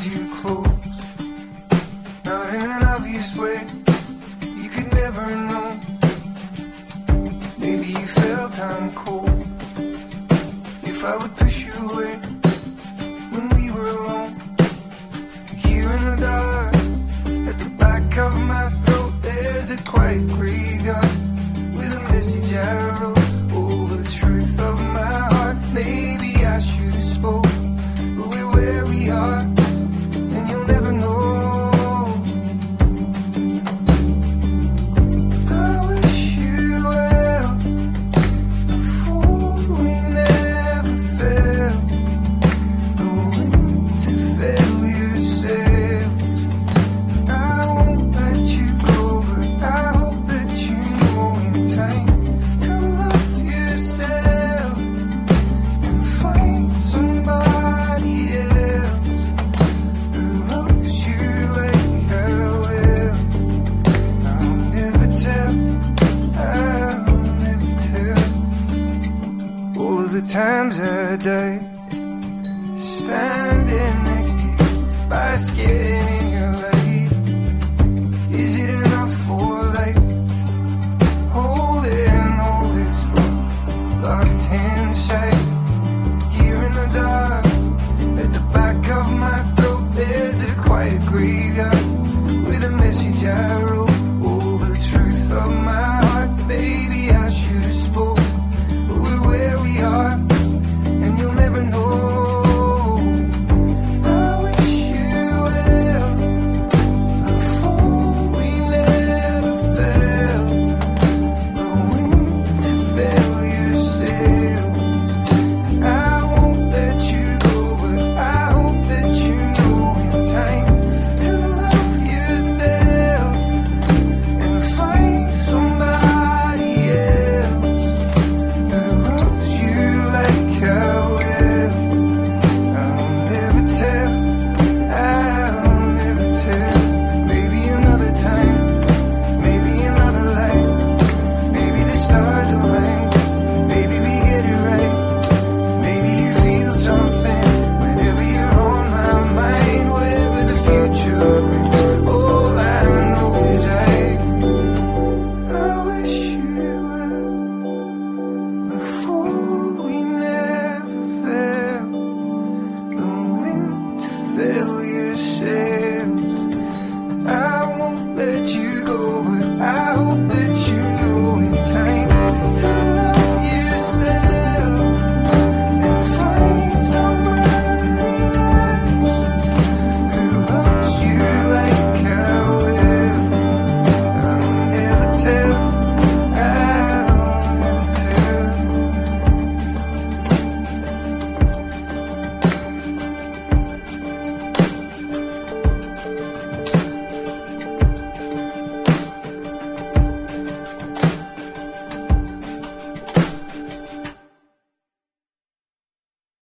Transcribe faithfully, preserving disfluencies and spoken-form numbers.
you close, not in an obvious way. You could never know. Maybe you felt I'm cold. If I would push you away when we were alone, here in the dark, at the back of my throat, there's a quiet graveyard with a message I wrote. Oh, the truth of my heart. Maybe I should have spoke, but we're where we are, and you'll never know. I wish you well, a fool we never fell, going to failure sails. I won't let you go, but I hope that you know in time to love yourself and find somebody else who loves you like I will. I'll never tell, I'll never tell. All of the times I died standing next to you by skin